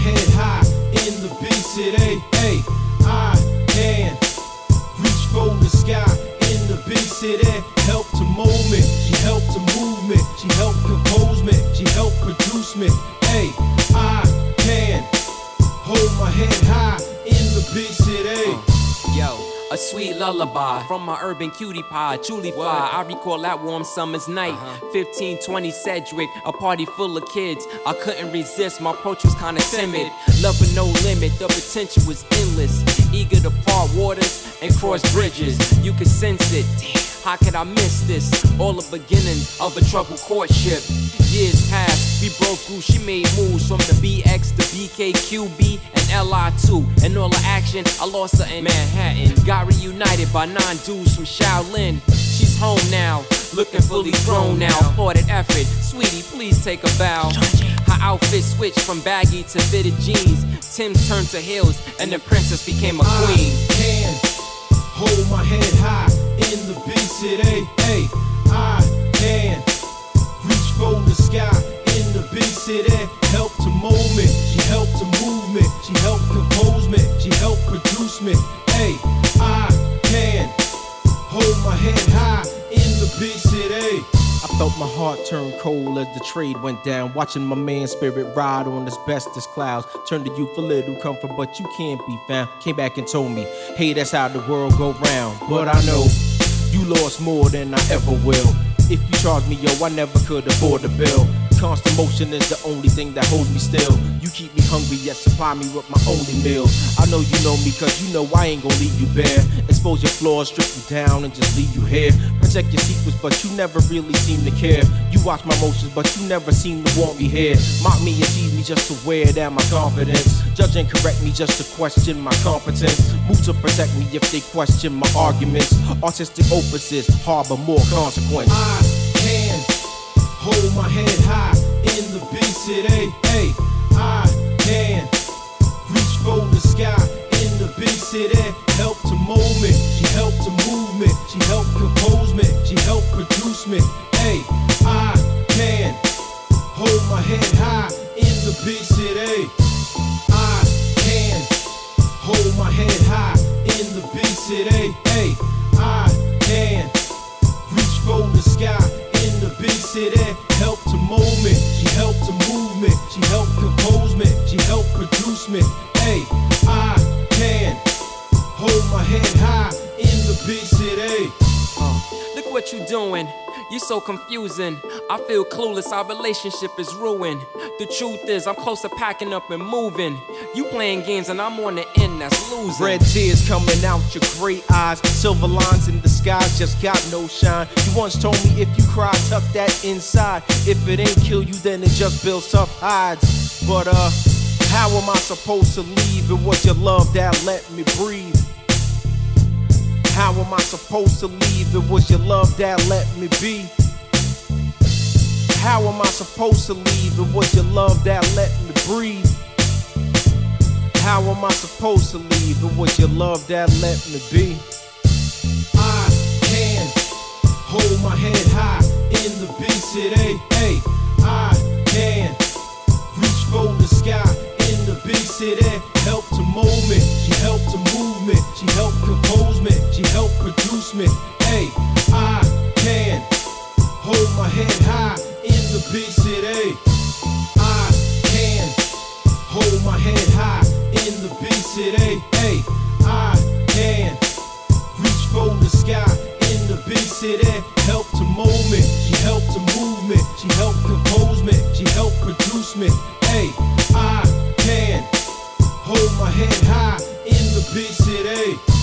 head high in the big city. Hey, I can reach for the sky in the big city. Help to mold me, she helped to move me, she helped compose me, she helped produce me. Hey, I can hold my head high in the big city. Yo, a sweet lullaby from my urban cutie pie, Julie Fly. I recall that warm summer's night, 1520 Cedric, a party full of kids. I couldn't resist, my approach was kinda timid. Love with no limit, the potential was endless. Eager to part waters and cross bridges. You could sense it. Damn, how could I miss this? All the beginnings of a troubled courtship. Years passed, we broke through, she made moves from the BX to BKQB and LI2. And all the action, I lost her in Manhattan. Got reunited by 9 dudes from Shaolin. She's home now, looking fully grown now. Applauded effort, sweetie, please take a bow. Her outfit switched from baggy to fitted jeans. Tim's turned to heels, and the princess became a queen. I can hold my head high in the big city. Hey, I can reach for the sky in the big city. Help to mold me, she helped to move me, she helped compose me, she helped produce me. Hey, I can hold my head high in the big city. I felt my heart turn cold as the trade went down. Watching my man's spirit ride on asbestos clouds. Turned to you for little comfort, but you can't be found. Came back and told me, hey, that's how the world go round. But I know you lost more than I ever will. If you charge me, yo, I never could afford the bill. Constant motion is the only thing that holds me still. You keep me hungry, yet supply me with my only meal. I know you know me, cause you know I ain't gon' leave you bare. Expose your flaws, strip you down, and just leave you here. Protect your secrets, but you never really seem to care. You watch my motions, but you never seem to want me here. Mock me and tease me just to wear down my confidence. Judge and correct me just to question my competence. Move to protect me if they question my arguments. Artistic opuses harbor more consequence. I can hold my head high in the big city. Hey, I can reach for the sky in the big city. Help to mold me, she helped to move me, she helped compose me, she helped produce me. Hey, I can hold my head high in the big city. I can hold my head high in the big city. Hey, I can reach for the sky in the big city. Help to mold me, she helped to move me, she helped compose me, she helped produce me. Hey, I can hold my head high in the big city. Look what you doing, you so confusing. I feel clueless, our relationship is ruined. The truth is, I'm close to packing up and moving. You playing games and I'm on the end that's losing. Red tears coming out your gray eyes. Silver lines in the sky just got no shine. You once told me if you cry, tuck that inside. If it ain't kill you, then it just builds tough hides. But how am I supposed to leave? It was your love that let me breathe. How am I supposed to leave? It was your love that let me be. How am I supposed to leave? It was your love that let me breathe. How am I supposed to leave? It was your love that let me be. I can hold my head high in the big city. Hey, I can reach for the sky in the big city. Help to mold me, she helped to move me, she helped compose me, she helped produce me. Hey, I can hold my head high in the big city. I can hold my head high in the big city. Hey, I can reach for the sky in the big city. Help to mold me, she helped to move me, she helped compose me, she helped produce me. Hey, I can hold my head high in the big city.